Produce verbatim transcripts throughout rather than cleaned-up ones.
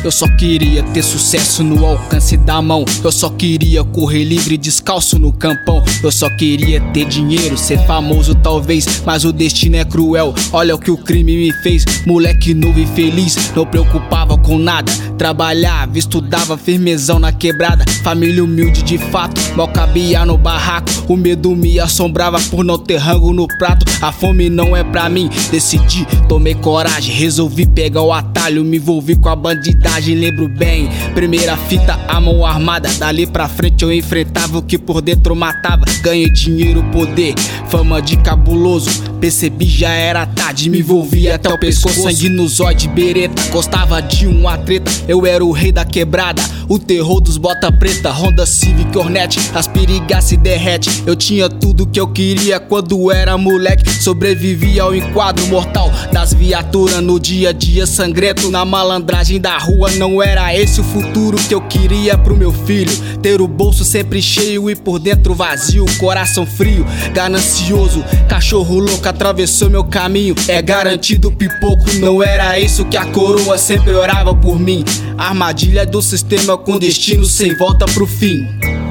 Eu só queria ter sucesso no alcance da mão. Eu só queria correr livre descalço no campão. Eu só queria ter dinheiro, ser famoso talvez, mas o destino é cruel. Olha o que o crime me fez. Moleque novo e feliz, não preocupava com nada. Trabalhava, estudava, firmezão na quebrada. Família humilde de fato, mal cabia no barraco. O medo me assombrava por não ter rango no prato. A fome não é pra mim, decidi, tomei coragem. Resolvi pegar o atalho, me envolvi com a bandidagem. Lembro bem, primeira fita, a mão armada. Dali pra frente eu enfrentava o que por dentro matava. Ganhei dinheiro, poder, fama de cabuloso. Percebi já era tarde, me envolvi até o pescoço. Sangue nos olhos de bereta, gostava de uma treta. Eu era o rei da quebrada, o terror dos bota preta. Honda Civic, Hornet, as perigas se derrete. Eu tinha tudo que eu queria quando era moleque. Sobrevivi ao enquadro mortal das viaturas no dia a dia sangrento. Na malandragem da rua, não era esse o futuro que eu queria pro meu filho. Ter o bolso sempre cheio e por dentro vazio. Coração frio, ganancioso, cachorro louco atravessou meu caminho. É garantido pipoco, não era isso que a coroa sempre orava por mim. Armadilha do sistema com destino sem volta pro fim.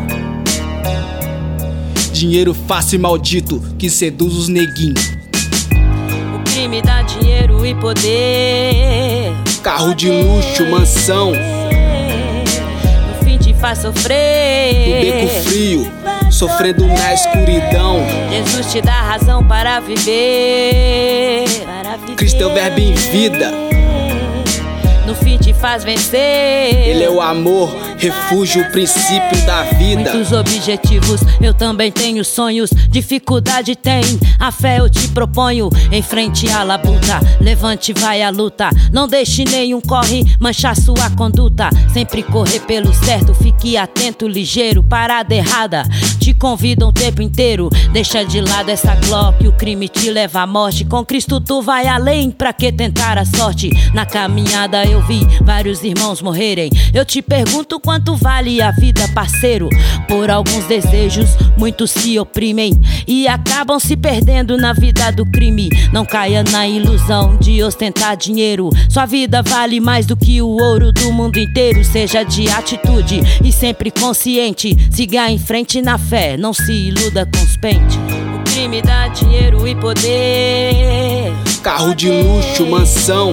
Dinheiro fácil e maldito que seduz os neguinhos. O crime dá dinheiro e poder. Carro de luxo, mansão. No fim te faz sofrer. No beco frio, sofrendo na escuridão. Jesus te dá razão para viver, para viver. Cristo é o verbo em vida. No fim te faz vencer. Ele é o amor, refúgio, o princípio da vida. Muitos objetivos, eu também tenho sonhos. Dificuldade tem, a fé eu te proponho. Em frente à labuta, levante vai à luta. Não deixe nenhum corre manchar sua conduta. Sempre correr pelo certo, fique atento, ligeiro. Parada errada, te convidam o tempo inteiro. Deixa de lado essa Glock, o crime te leva à morte. Com Cristo tu vai além, pra que tentar a sorte? Na caminhada eu vi vários irmãos morrerem. Eu te pergunto quanto vale a vida, parceiro. Por alguns desejos, muitos se oprimem e acabam se perdendo na vida do crime. Não caia na ilusão de ostentar dinheiro. Sua vida vale mais do que o ouro do mundo inteiro. Seja de atitude e sempre consciente. Siga em frente na fé, não se iluda com os pentes. O crime dá dinheiro e poder. Carro de luxo, mansão.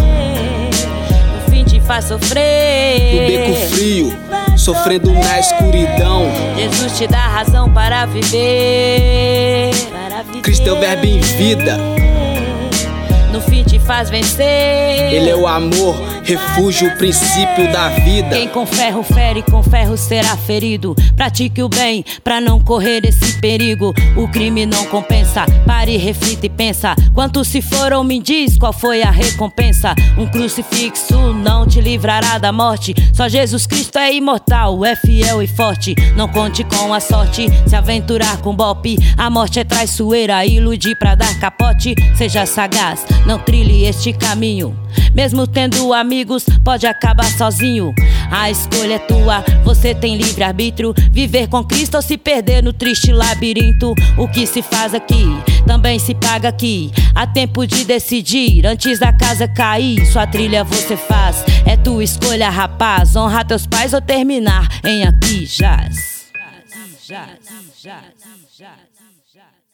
Faz sofrer. No beco frio, sofrendo na escuridão. Jesus te dá razão para viver, para viver. Cristo é o verbo em vida. No fim te faz vencer. Ele é o amor, refúgio, o princípio da vida. Quem com ferro fere, com ferro será ferido. Pratique o bem pra não correr esse perigo. O crime não compensa, pare, reflita e pensa. Quantos se foram, me diz qual foi a recompensa. Um crucifixo não te livrará da morte. Só Jesus Cristo é imortal, é fiel e forte. Não conte com a sorte, se aventurar com bope. A morte é traiçoeira, ilude pra dar capote. Seja sagaz, não trilhe este caminho. Mesmo tendo amigos, pode acabar sozinho. A escolha é tua, você tem livre-arbítrio. Viver com Cristo ou se perder no triste labirinto. O que se faz aqui, também se paga aqui. Há tempo de decidir, antes da casa cair. Sua trilha você faz, é tua escolha, rapaz. Honrar teus pais ou terminar em aqui jaz. Aqui jaz, aqui jaz, aqui jaz.